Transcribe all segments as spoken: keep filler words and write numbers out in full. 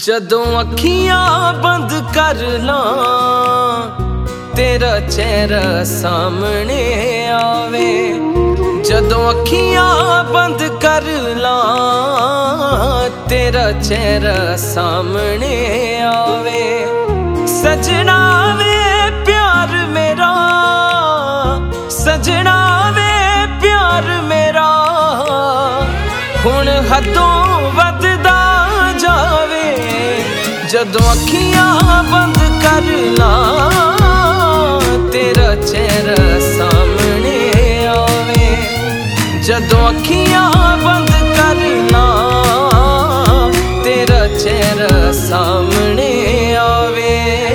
जदों अखियां बंद कर लां तेरा चेहरा सामने आवे। जदों अखियां बंद कर लां तेरा चेहरा सामने आवे। सजना वे प्यार मेरा, सजना वे प्यार मेरा हुण हदों वधदा जावे। जदों अखियां बंद कर लां तेरा चेहरा सामने आवे। जदों अखियां बंद कर लां तेरा चेहरा सामने आवे।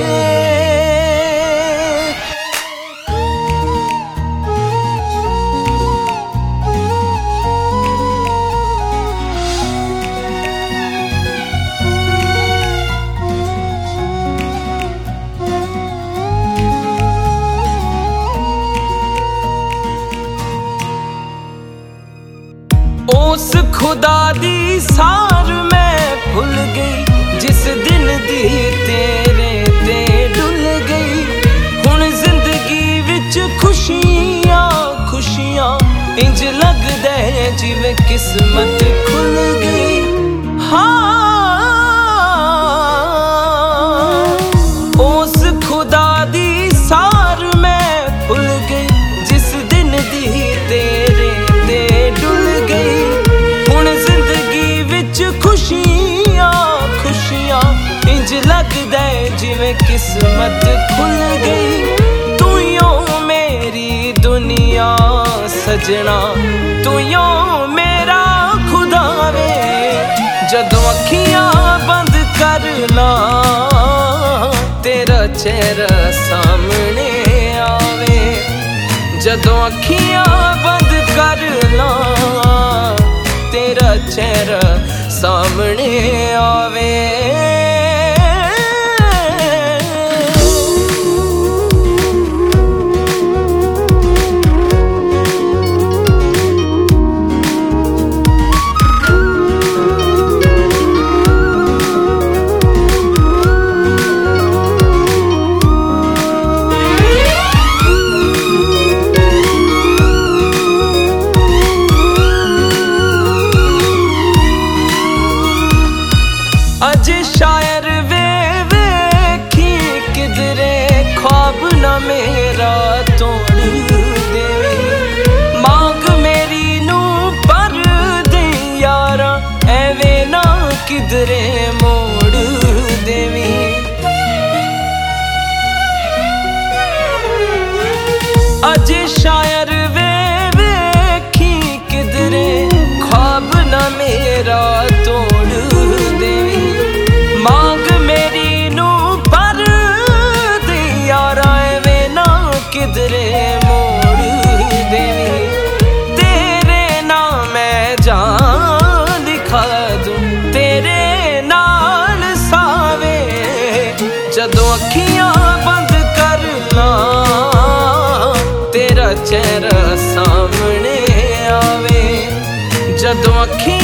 उस खुदा दी सार मैं भुल गई जिस दिन दी तेरे ते डुल गई। हुण जिंदगी विच खुशियां खुशियां इंज लगदा है जिवें किस्मत खुल गई। हाँ उस खुदा दी सार मैं भुल गई जिस दिन दी तेरे ते डुल गई। खुशियां खुशियां इंज लगदा है जिवें किस्मत खुल गई। तू यों मेरी दुनिया सजना, तू यों मेरा खुदा वे। जदों अखियां बंद कर लां तेरा चेहरा सामने आवे। जदों अखियां बंद कर लां तेरा चेहरा सामने आवे। अजे शायर वे वेखी किधरे ख्वाब न मेरा तोड़ देवी। मांग मेरी नू पर दे यारा एवें ना किधरे मोड़ देवी। अजे शायर वे वेखी किधरे ख्वाब न मेरा तोड़ देवी। मांग मेरी नू पर दे यारा एवें ना किधरे मोड़ देवी। तेरे नाम मैं जान दिखा दूं तेरे नाल सावे। जदों अखियां बंद कर लां तेरा चेहरा सामने आवे। जदों अखियां